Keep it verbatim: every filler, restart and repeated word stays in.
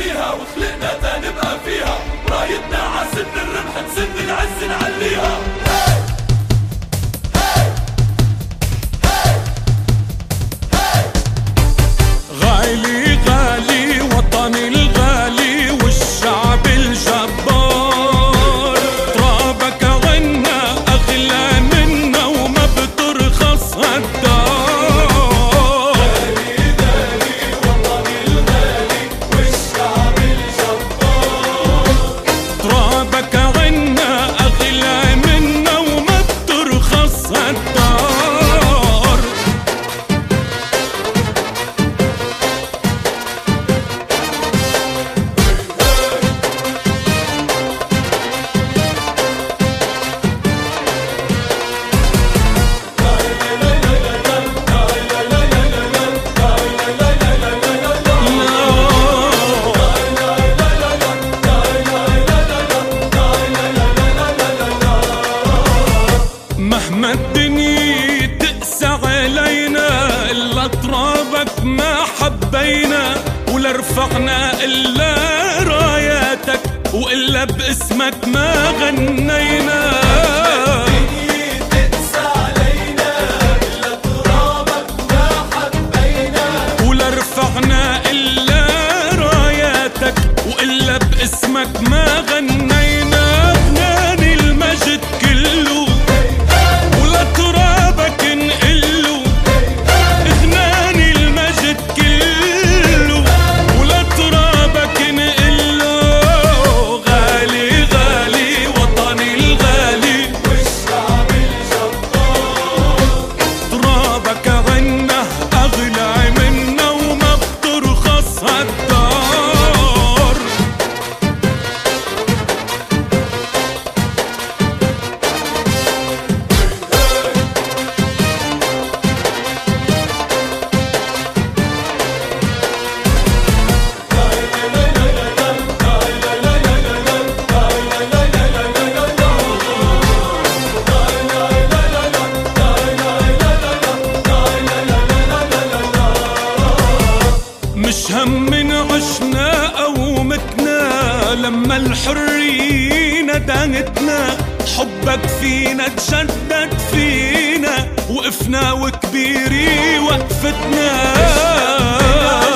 نحميها وخلقنا تا نبقى فيها، رايتنا عسن الرمح نسن العز نعليها. غالي غالي وطني الغالي والشعب الجبار، ترابك عنا أغلى منا وما بترخص هالدار. غالي غالي وطني الغالي والشعب الجبار، ترابك عنا أغلى منا وما بترخص هالدار. مهما الدنيا تقسى علينا إلا ترابك ما حبينا، ولا رفعنا إلا راياتك وإلا باسمك ما غنينا. الدنيا تقسى علينا إلا ترابك ما حبينا، ولا رفعنا إلا راياتك وإلا باسمك ما غنينا. غناني المجد كله ولا ترابك نقله، غناني المجد كله ولا ترابك نقله. غالي غالي وطني الغالي والشعب الجبار، ترابك عنا أغلى منا وما بترخص هالدار. مش هم عشنا أو متنا لما الحرية ندانتنا، حبك فينا تجدد فينا وقفنا وكبيري وقفتنا.